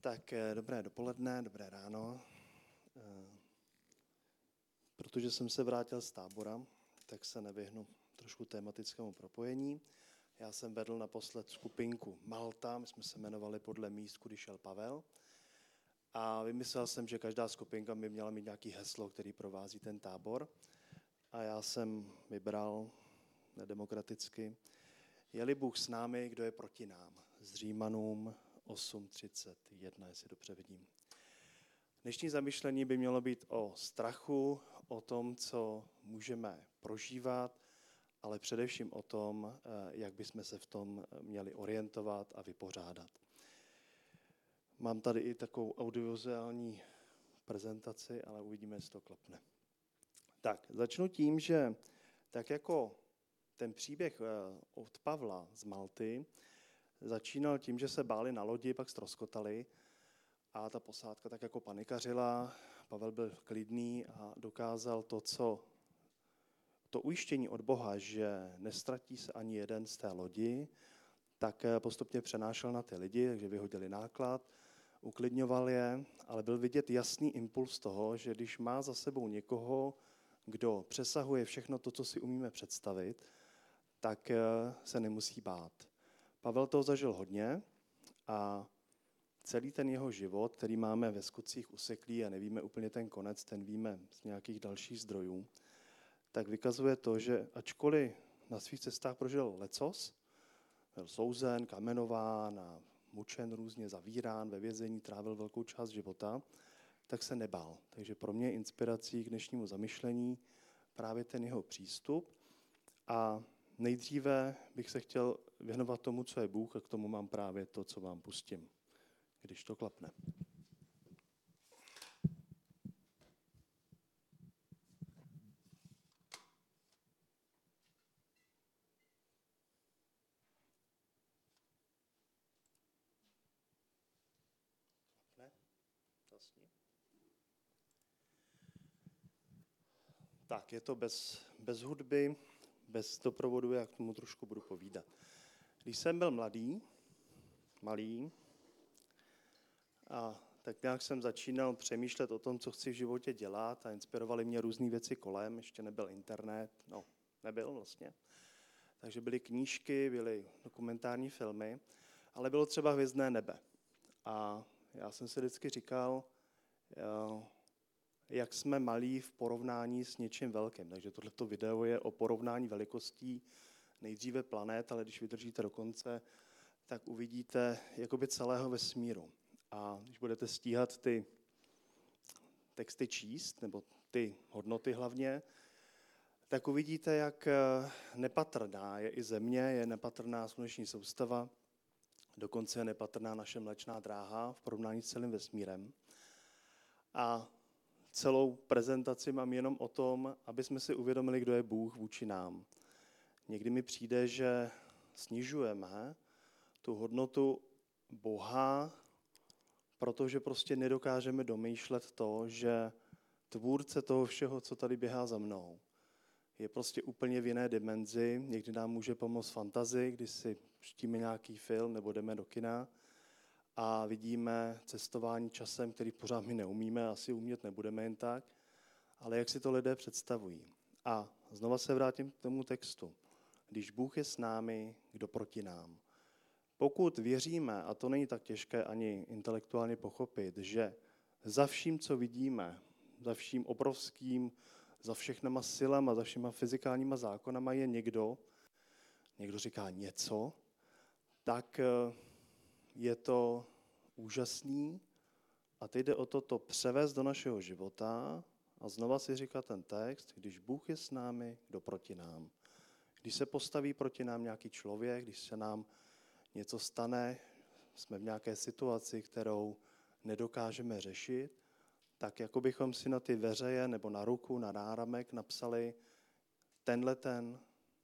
Tak dobré dopoledne, dobré ráno. Protože jsem se vrátil z tábora, tak se nevyhnu trošku tematickému propojení. Já jsem vedl naposled skupinku Malta, my jsme se jmenovali podle míst, kudy šel Pavel. A vymyslel jsem, že každá skupinka by měla mít nějaký heslo, který provází ten tábor. A já jsem vybral nedemokraticky: je-li Bůh s námi, kdo je proti nám? Z Římanům 8:31, jestli dobře vidím. Dnešní zamyšlení by mělo být o strachu, o tom, co můžeme prožívat, ale především o tom, jak bychom se v tom měli orientovat a vypořádat. Mám tady i takovou audiovizuální prezentaci, ale uvidíme, jestli to klapne. Tak, začnu tím, že tak jako ten příběh od Pavla z Malty začínal tím, že se báli na lodi, pak ztroskotali a ta posádka tak jako panikařila. Pavel byl klidný a dokázal to ujištění od Boha, že nestratí se ani jeden z té lodi, tak postupně přenášel na ty lidi, takže vyhodili náklad, uklidňoval je, ale byl vidět jasný impuls toho, že když má za sebou někoho, kdo přesahuje všechno to, co si umíme představit, tak se nemusí bát. Pavel toho zažil hodně a celý ten jeho život, který máme ve Skutcích useklý a nevíme úplně ten konec, ten víme z nějakých dalších zdrojů, tak vykazuje to, že ačkoliv na svých cestách prožil lecos, byl souzen, kamenován a mučen, různě zavírán, ve vězení, trávil velkou část života, tak se nebál. Takže pro mě je inspirací k dnešnímu zamyšlení právě ten jeho přístup. A nejdříve bych se chtěl věnovat tomu, co je Bůh, a k tomu mám právě to, co vám pustím, když to klapne. Tak, je to bez hudby, bez doprovodu, já k tomu trošku budu povídat. Když jsem byl malý, a tak nějak jsem začínal přemýšlet o tom, co chci v životě dělat a inspirovaly mě různé věci kolem, ještě nebyl internet, nebyl vlastně. Takže byly knížky, byly dokumentární filmy, ale bylo třeba Hvězdné nebe. A já jsem si vždycky říkal, jak jsme malí v porovnání s něčím velkým. Takže tohleto video je o porovnání velikostí nejdříve planet, ale když vydržíte do konce, tak uvidíte jakoby celého vesmíru. A když budete stíhat ty texty číst, nebo ty hodnoty hlavně, tak uvidíte, jak nepatrná je i Země, je nepatrná sluneční soustava, dokonce je nepatrná naše Mléčná dráha v porovnání s celým vesmírem. A celou prezentaci mám jenom o tom, aby jsme si uvědomili, kdo je Bůh vůči nám. Někdy mi přijde, že snižujeme tu hodnotu Boha, protože prostě nedokážeme domýšlet to, že tvůrce toho všeho, co tady běhá za mnou, je prostě úplně v jiné dimenzi. Někdy nám může pomoct fantazii, když si pustíme nějaký film nebo jdeme do kina a vidíme cestování časem, který pořád my neumíme, asi umět nebudeme jen tak, ale jak si to lidé představují. A znova se vrátím k tomu textu. Když Bůh je s námi, kdo proti nám? Pokud věříme, a to není tak těžké ani intelektuálně pochopit, že za vším, co vidíme, za vším obrovským, za všechnama silama, za všema fyzikálníma zákonama je někdo říká něco, tak je to úžasný a teď jde o to převést do našeho života a znova si říká ten text, když Bůh je s námi, kdo proti nám. Když se postaví proti nám nějaký člověk, když se nám něco stane, jsme v nějaké situaci, kterou nedokážeme řešit, tak jako bychom si na ty veřeje nebo na ruku, na náramek napsali tenhle ten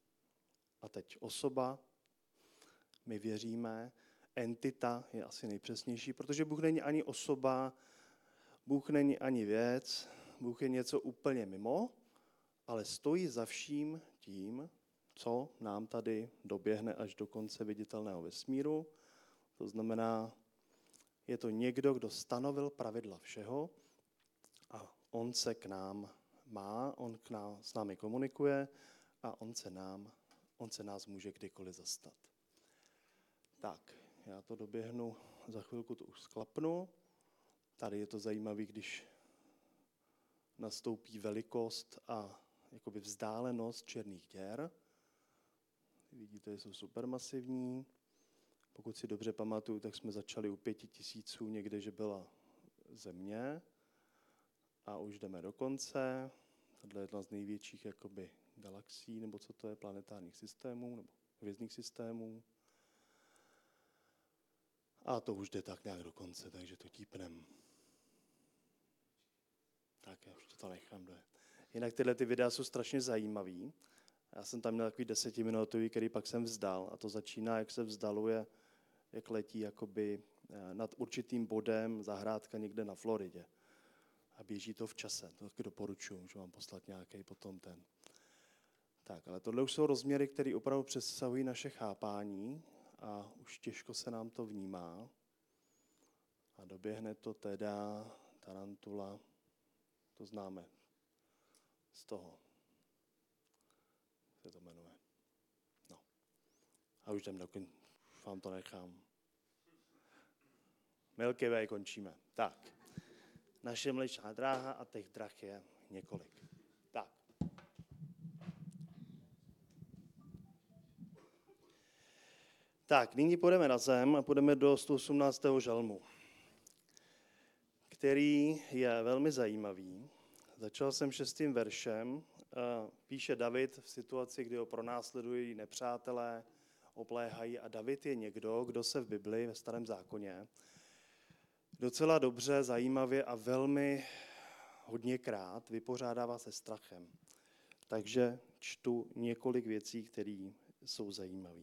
a teď osoba, my věříme, entita je asi nejpřesnější, protože Bůh není ani osoba, Bůh není ani věc, Bůh je něco úplně mimo, ale stojí za vším tím, co nám tady doběhne až do konce viditelného vesmíru. To znamená, Je to někdo, kdo stanovil pravidla všeho a on se k nám má, s námi komunikuje a on se nás může kdykoliv zastat. Tak, já to doběhnu, za chvilku to už sklapnu. Tady je to zajímavé, když nastoupí velikost a jakoby vzdálenost černých děr. Vidíte, že jsou supermasivní. Pokud si dobře pamatuju, tak jsme začali u 5000 někde, že byla Země. A už jdeme do konce. Tohle je jedna z největších jakoby galaxií, nebo co to je, planetárních systémů, nebo hvězdných systémů. A to už jde tak nějak do konce, takže to típnem. Tak, já už to nechám dojet. Jinak tyhle ty videa jsou strašně zajímavý. Já jsem tam měl takový 10minutový, který pak jsem vzdal. A to začíná, jak se vzdaluje, jak letí jakoby nad určitým bodem zahrádka někde na Floridě. A běží to v čase. To taky doporučuji, můžu vám poslat nějaký potom ten. Tak, ale tohle už jsou rozměry, které opravdu přesahují naše chápání a už těžko se nám to vnímá. A doběhne to teda tarantula, to známe z toho, se to jmenuje. No. A už jdem vám to nechám. Milky Way končíme. Tak. Naše Mlečná dráha a těch drah je několik. Tak. Tak, nyní půjdeme na zem a půjdeme do 118. žalmu, který je velmi zajímavý. Začal jsem 6. veršem. Píše David v situaci, kdy ho pronásledují nepřátelé, obléhají a David je někdo, kdo se v Bibli, ve Starém zákoně, docela dobře, zajímavě a velmi hodněkrát vypořádává se strachem. Takže čtu několik věcí, které jsou zajímavé.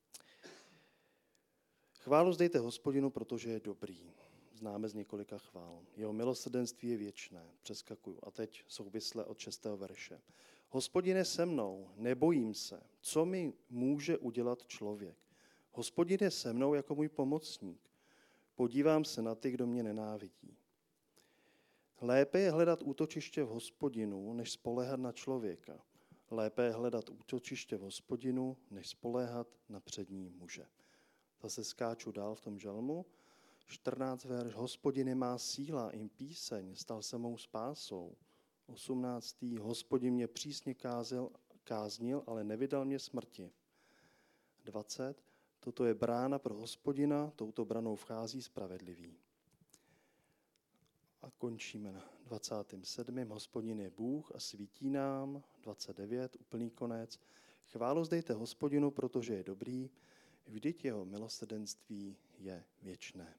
Chválu zdejte Hospodinu, protože je dobrý. Známe z několika chvál. Jeho milosrdenství je věčné. Přeskakuju. A teď souvisle od 6. verše. Hospodin je se mnou, nebojím se. Co mi může udělat člověk? Hospodin je se mnou jako můj pomocník. Podívám se na ty, kdo mě nenávidí. Lépe je hledat útočiště v Hospodinu, než spoléhat na člověka. Lépe je hledat útočiště v Hospodinu, než spoléhat na přední muže. Zase skáču dál v tom žalmu. 14 verš. Hospodin je má síla, jim píseň, stal se mou spásou. 18. Hospodin mě přísně káznil, ale nevydal mě smrti. 20. Toto je brána pro Hospodina, touto branou vchází spravedlivý. A končíme na 27. Hospodin je Bůh a svítí nám. 29. Úplný konec. Chválu zdejte Hospodinu, protože je dobrý, vždyť jeho milosrdenství je věčné.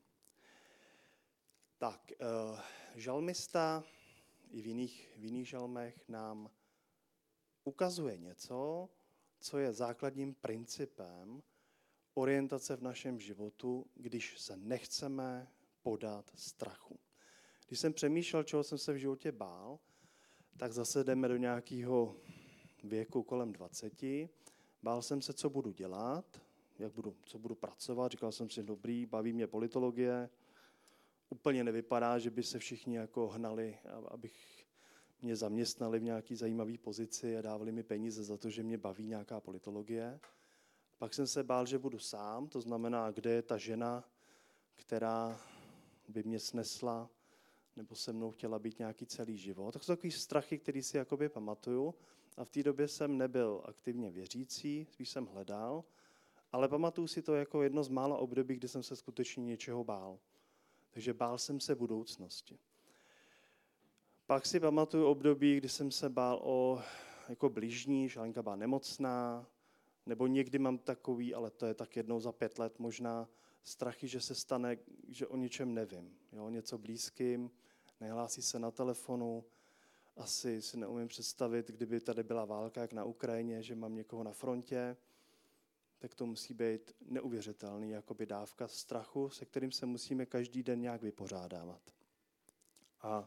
Tak, žalmista i v jiných žalmech nám ukazuje něco, co je základním principem orientace v našem životu, když se nechceme podat strachu. Když jsem přemýšlel, čeho jsem se v životě bál, tak zase jdeme do nějakého věku kolem 20. Bál jsem se, co budu dělat, co budu pracovat. Říkal jsem si, dobrý, baví mě politologie. Úplně nevypadá, že by se všichni jako hnali, abych mě zaměstnali v nějaké zajímavé pozici a dávali mi peníze za to, že mě baví nějaká politologie. Pak jsem se bál, že budu sám, to znamená, kde je ta žena, která by mě snesla, nebo se mnou chtěla být nějaký celý život. Tak jsou takový strachy, který si jakoby pamatuju. A v té době jsem nebyl aktivně věřící, spíš jsem hledal, ale pamatuju si to jako jedno z mála období, kdy jsem se skutečně něčeho bál. Takže bál jsem se budoucnosti. Pak si pamatuju období, kdy jsem se bál o jako bližní, že Alenka byla nemocná, nebo někdy mám takový, ale to je tak jednou za 5 let možná, strachy, že se stane, že o něčem nevím. Jo, něco blízkým, nehlásí se na telefonu, asi si neumím představit, kdyby tady byla válka, jak na Ukrajině, že mám někoho na frontě, tak to musí být neuvěřitelný jakoby dávka strachu, se kterým se musíme každý den nějak vypořádávat. A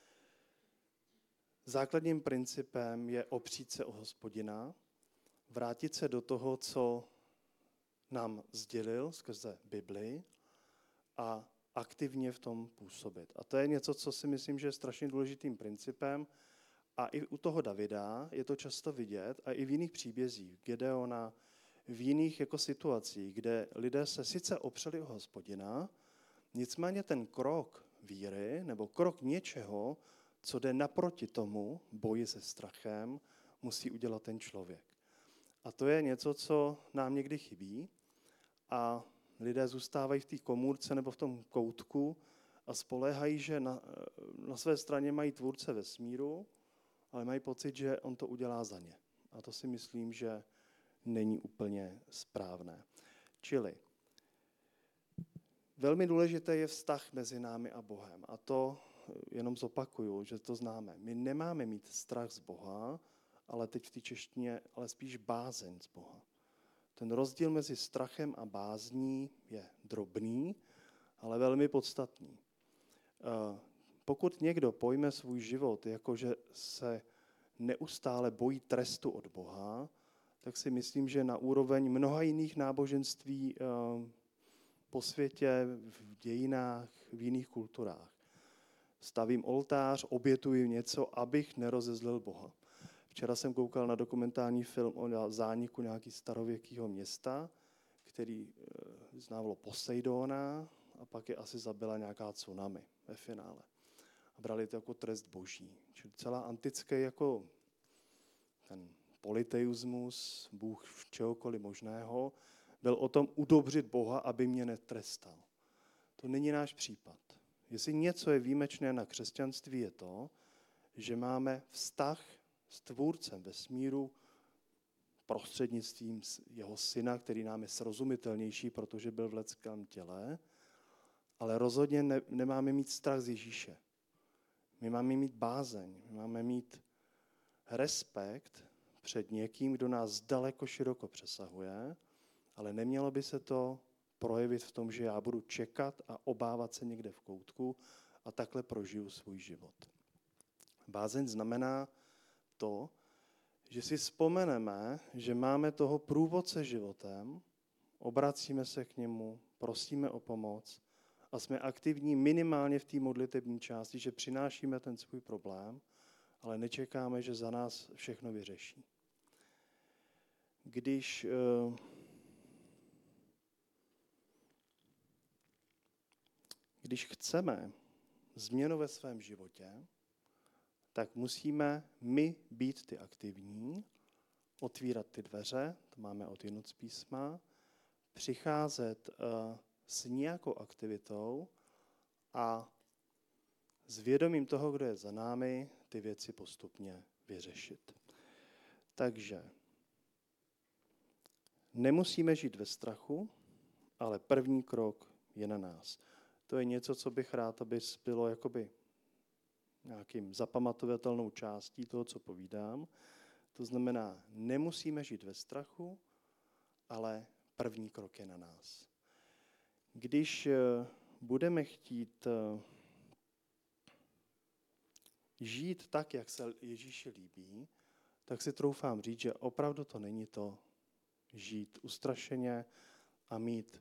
základním principem je opřít se o Hospodina, vrátit se do toho, co nám sdělil skrze Bibli a aktivně v tom působit. A to je něco, co si myslím, že je strašně důležitým principem. A i u toho Davida je to často vidět, a i v jiných příbězích, Gedeona, v jiných jako situacích, kde lidé se sice opřeli o Hospodina, nicméně ten krok víry nebo krok něčeho, co jde naproti tomu boji se strachem, musí udělat ten člověk. A to je něco, co nám někdy chybí a lidé zůstávají v té komůrce nebo v tom koutku a spoléhají, že na své straně mají tvůrce vesmíru, ale mají pocit, že on to udělá za ně. A to si myslím, že není úplně správné. Čili velmi důležité je vztah mezi námi a Bohem. A to jenom zopakuju, že to známe. My nemáme mít strach z Boha, ale teď v té češtině, ale spíš bázeň z Boha. Ten rozdíl mezi strachem a bázní je drobný, ale velmi podstatný. Pokud někdo pojme svůj život jako, že se neustále bojí trestu od Boha, tak si myslím, že na úroveň mnoha jiných náboženství po světě, v dějinách, v jiných kulturách. Stavím oltář, obětuji něco, abych nerozezlil Boha. Včera jsem koukal na dokumentární film o zániku nějakého starověkého města, který znávalo Poseidona a pak je asi zabila nějaká tsunami ve finále. A brali to jako trest boží. Čili celá antické jako ten polyteismus, Bůh čehokoliv možného, byl o tom udobřit Boha, aby mě netrestal. To není náš případ. Jestli něco je výjimečné na křesťanství, je to, že máme vztah s tvůrcem vesmíru prostřednictvím jeho syna, který nám je srozumitelnější, protože byl v lidském těle, ale rozhodně nemáme mít strach z Ježíše. My máme mít bázeň, my máme mít respekt před někým, kdo nás daleko široko přesahuje, ale nemělo by se to projevit v tom, že já budu čekat a obávat se někde v koutku a takhle prožiju svůj život. Bázeň znamená to, že si vzpomeneme, že máme toho průvodce životem, obracíme se k němu, prosíme o pomoc a jsme aktivní minimálně v té modlitební části, že přinášíme ten svůj problém, ale nečekáme, že za nás všechno vyřeší. Když chceme změnu ve svém životě, tak musíme my být ty aktivní, otvírat ty dveře, to máme od jinut z písma, přicházet s nějakou aktivitou a s vědomím toho, kdo je za námi, ty věci postupně vyřešit. Takže nemusíme žít ve strachu, ale první krok je na nás. To je něco, co bych rád, aby bylo jakoby nějakým zapamatovatelnou částí toho, co povídám. To znamená, nemusíme žít ve strachu, ale první krok je na nás. Když budeme chtít žít tak, jak se Ježíši líbí, tak si troufám říct, že opravdu to není to žít ustrašeně a mít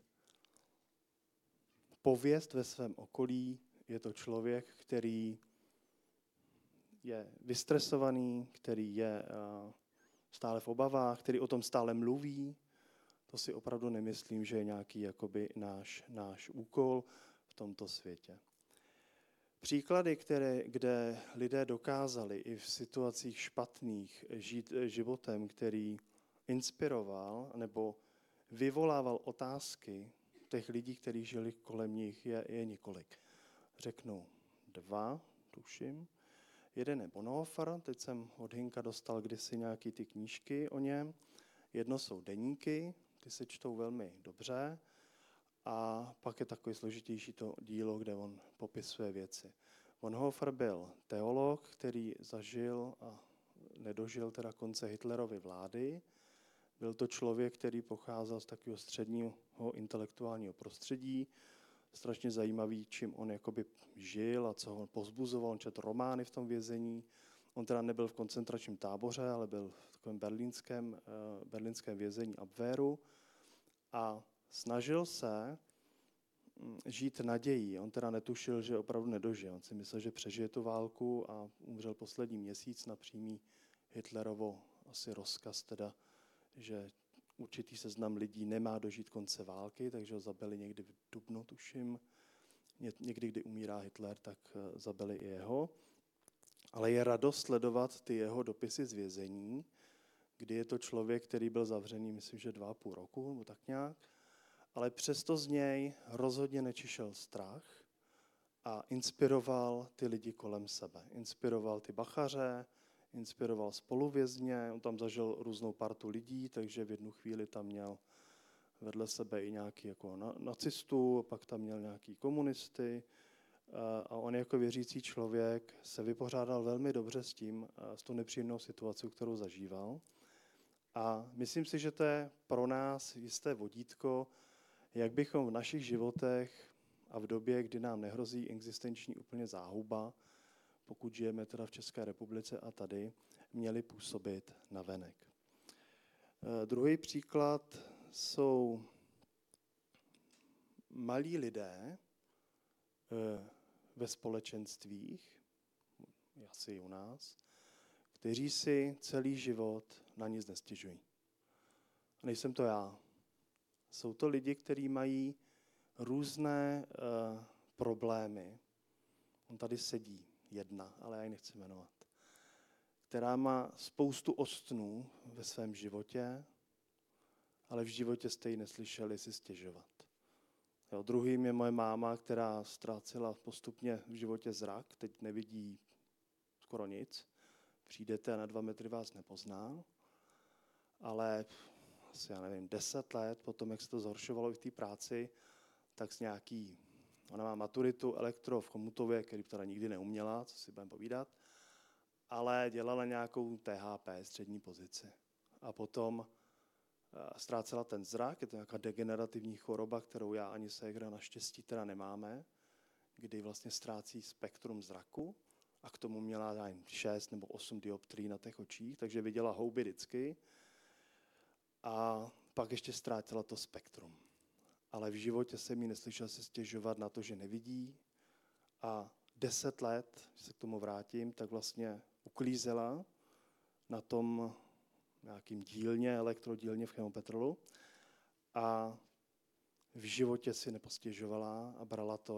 pověst ve svém okolí. Je to člověk, který je vystresovaný, který je stále v obavách, který o tom stále mluví. To si opravdu nemyslím, že je nějaký jakoby náš úkol v tomto světě. Příklady, kde lidé dokázali i v situacích špatných žít životem, který inspiroval nebo vyvolával otázky těch lidí, kteří žili kolem nich, je několik. Řeknu 2, tuším. Jeden je Bonhoeffer, teď jsem od Hinka dostal kdysi nějaký ty knížky o něm. Jedno jsou deníky, ty se čtou velmi dobře. A pak je takový složitější to dílo, kde on popisuje věci. Bonhoeffer byl teolog, který zažil a nedožil teda konce Hitlerovy vlády. Byl to člověk, který pocházel z takového středního intelektuálního prostředí. Strašně zajímavý, čím on jakoby žil a co ho povzbuzoval. On četl romány v tom vězení. On teda nebyl v koncentračním táboře, ale byl v takovém berlínském vězení Abwehru a snažil se žít nadějí. On teda netušil, že opravdu nedožije. On si myslel, že přežije tu válku a umřel poslední měsíc na přímý Hitlerovo asi rozkaz teda, že určitý seznam lidí nemá dožít konce války, takže ho zabili někdy v dubnu, tuším. Někdy, kdy umírá Hitler, tak zabili i jeho. Ale je radost sledovat ty jeho dopisy z vězení, kdy je to člověk, který byl zavřený, myslím, že 2,5 roku, nebo tak nějak. Ale přesto z něj rozhodně nečišel strach a inspiroval ty lidi kolem sebe. Inspiroval ty bachaře, inspiroval spoluvězně, on tam zažil různou partu lidí, takže v jednu chvíli tam měl vedle sebe i nějaký jako nacistů, pak tam měl nějaký komunisty a on jako věřící člověk se vypořádal velmi dobře s tím, s tou nepříjemnou situací, kterou zažíval. A myslím si, že to je pro nás jisté vodítko, jak bychom v našich životech a v době, kdy nám nehrozí existenční úplně záhuba, pokud žijeme teda v České republice a tady, měli působit navenek. Druhý příklad jsou malí lidé ve společenstvích, asi i u nás, kteří si celý život na nic nestěžují. Nejsem to já. Jsou to lidi, kteří mají různé problémy. On tady sedí jedna, ale já ji nechci jmenovat. Která má spoustu ostnů ve svém životě, ale v životě jste ji neslyšeli si stěžovat. Jo, druhým je moje máma, která ztrácela postupně v životě zrak, teď nevidí skoro nic. Přijdete a na 2 metry vás nepozná, ale asi, 10 let potom, jak se to zhoršovalo i v té práci, tak s nějaký, ona má maturitu elektro v Chomutově, který teda nikdy neuměla, co si budeme povídat, ale dělala nějakou THP, střední pozici. A potom ztrácela ten zrak, je to nějaká degenerativní choroba, kterou já ani ségra naštěstí teda nemáme, kdy vlastně ztrácí spektrum zraku a k tomu měla 6 nebo 8 dioptrií na těch očích, takže viděla houby vždycky a pak ještě ztratila to spektrum. Ale v životě jsem ji neslyšel se stěžovat na to, že nevidí a 10 let, když se k tomu vrátím, tak vlastně uklízela na tom nějakým dílně, elektrodílně v Chemopetrolu a v životě si nepostěžovala a brala to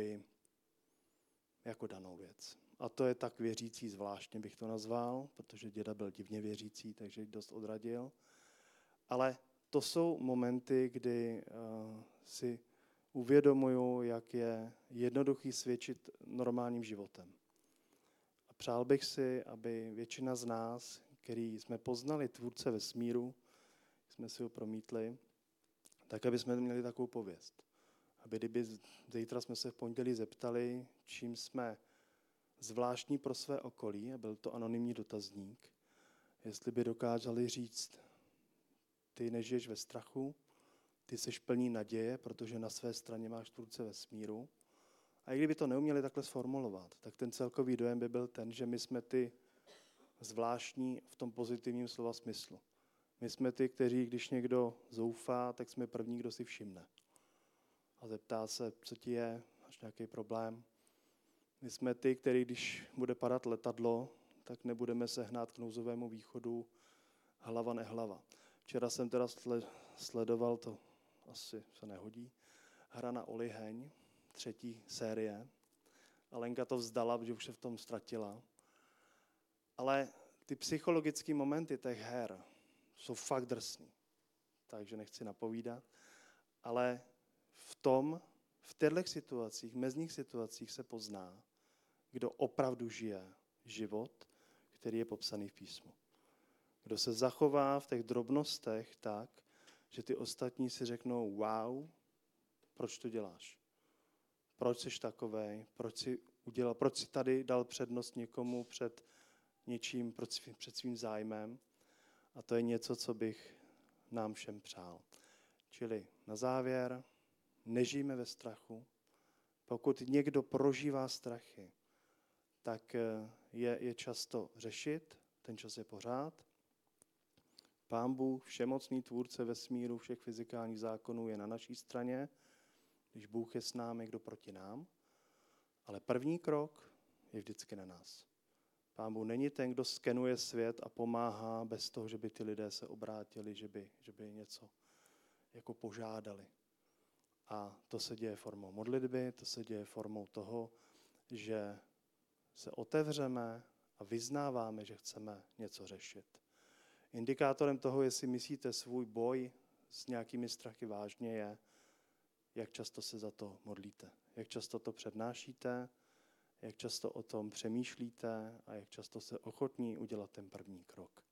jako danou věc. A to je tak věřící zvláštně, bych to nazval, protože děda byl divně věřící, takže ji dost odradil. Ale to jsou momenty, kdy si uvědomuju, jak je jednoduchý svědčit normálním životem. A přál bych si, aby většina z nás, který jsme poznali tvůrce vesmíru, jsme si ho promítli, tak aby jsme měli takovou pověst. Aby kdyby zítra jsme se v pondělí zeptali, čím jsme zvláštní pro své okolí, a byl to anonymní dotazník, jestli by dokázali říct, ty nežiješ ve strachu, ty seš plný naděje, protože na své straně máš tvůrce vesmíru. A i kdyby to neuměli takhle sformulovat, tak ten celkový dojem by byl ten, že my jsme ty zvláštní v tom pozitivním slova smyslu. My jsme ty, kteří, když někdo zoufá, tak jsme první, kdo si všimne. A zeptá se, co ti je, máš nějaký problém. My jsme ty, kteří, když bude padat letadlo, tak nebudeme se hnát k nouzovému východu hlava nehlava. Včera jsem teda sledoval, to asi se nehodí, Hra na oliheň, 3. série. A Lenka to vzdala, protože už se v tom ztratila. Ale ty psychologické momenty těch her jsou fakt drsný. Takže nechci napovídat. Ale v těchto situacích, mezních situacích se pozná, kdo opravdu žije život, který je popsaný v písmu. Kdo se zachová v těch drobnostech tak, že ty ostatní si řeknou, wow, proč to děláš? Proč jsi takovej? Proč jsi tady dal přednost někomu před něčím, před svým zájmem? A to je něco, co bych nám všem přál. Čili na závěr, nežijme ve strachu. Pokud někdo prožívá strachy, tak je čas to řešit, ten čas je pořád. Pán Bůh, všemocný tvůrce vesmíru, všech fyzikálních zákonů, je na naší straně. Když Bůh je s námi, kdo proti nám, ale první krok je vždycky na nás. Pán Bůh není ten, kdo skenuje svět a pomáhá bez toho, že by ty lidé se obrátili, že by něco jako požádali. A to se děje formou modlitby, to se děje formou toho, že se otevřeme a vyznáváme, že chceme něco řešit. Indikátorem toho, jestli myslíte svůj boj s nějakými strachy vážně, je, jak často se za to modlíte, jak často to přednášíte, jak často o tom přemýšlíte a jak často jste ochotní udělat ten první krok.